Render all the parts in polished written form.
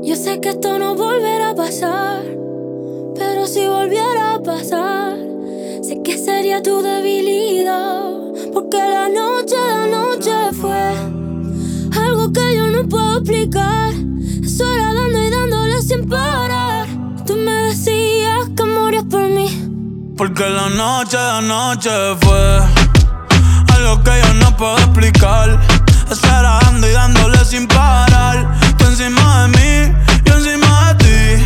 Yo sé que esto no volverá a pasar, pero si volviera a pasar, sé que sería tu debilidad. Porque la noche fue algo que yo no puedo explicar. Eso era dando y dándole sin parar. Tú me decías que morías por mí. Porque la noche fue algo que yo no puedo explicar. Eso era dando y dándole sin parar. Tú encima de mí, yo encima de ti.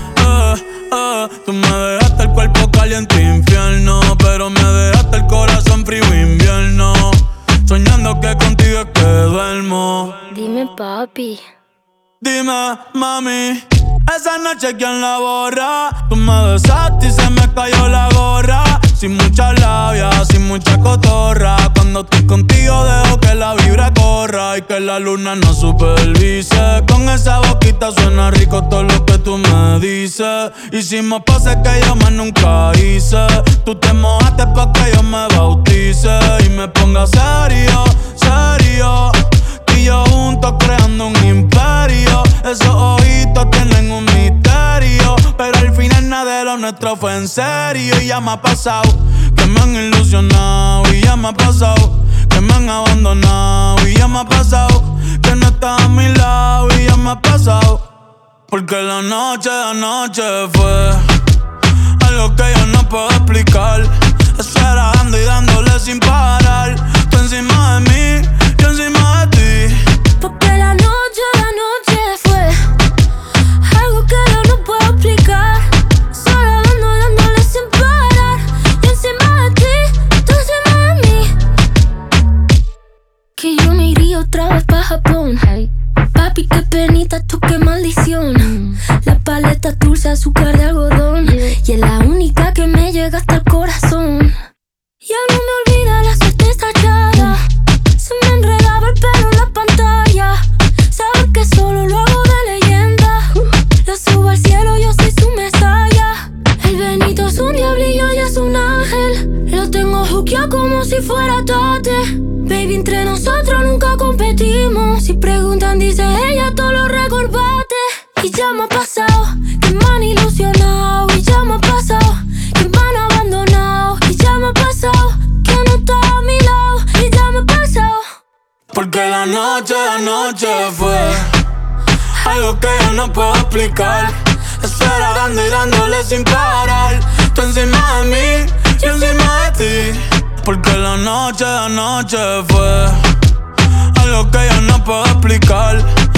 Tú me dejaste el cuerpo caliente infierno, pero me dejaste el corazón frío invierno. Soñando que contigo es que duermo. Dime, papi. Dime, mami, esa noche ¿quién la borra? Tú me besaste y se me cayó la gorra. Sin mucha labia, sin mucha cotorra. Cuando estoy contigo dejo que la vibra corra y que la luna no supervise. Con esa boquita suena rico todo lo que tú me dices. Hicimos poses que yo más nunca hice. Tú te mojaste pa' que yo me bautice y me ponga serio, serio. Tú y yo juntos creando un imperio. Esos ojitos tienen un misterio, pero al final nada de lo nuestro fue en serio. Y ya me ha pasado que me han ilusionado. Y ya me ha pasado que me han abandonado. Y ya me ha pasado que no estás a mi lado. Y ya me ha pasado porque la noche fue algo que yo no puedo explicar. Eso era dando y dándole sin parar. Tú encima de mí, yo encima de ti. Porque la noche fue algo que yo no puedo explicar. Solo dándole sin parar. Yo encima de ti, tú encima de mí. Que yo me iría otra vez pa' Japón. Hey. Papi, qué penita, tú qué maldición. La paleta dulce, azúcar de algodón. Y es la única que me llega hasta el corazón. Ya no me olvida la suerte estallada. Se me enredaba el pelo en la pantalla. Saber que solo lo hago de leyenda. Lo subo al cielo, yo soy su mesaya. El Benito es un diablillo y es un ángel. Lo tengo juqueado como si fuera Tate. Baby, entre nosotros nunca competimos. Si preguntan, dice ella, todo lo recorbate. Y ya me ha pasado que me han ilusionado. Y ya me ha pasado que me han abandonado. Y ya me ha pasado que no está a mi lado. Y ya me ha pasado porque la noche fue algo que yo no puedo explicar. Eso era dando y dándole sin parar. Tú encima de mí, yo encima de ti. Porque la noche fue algo que yo no puedo explicar.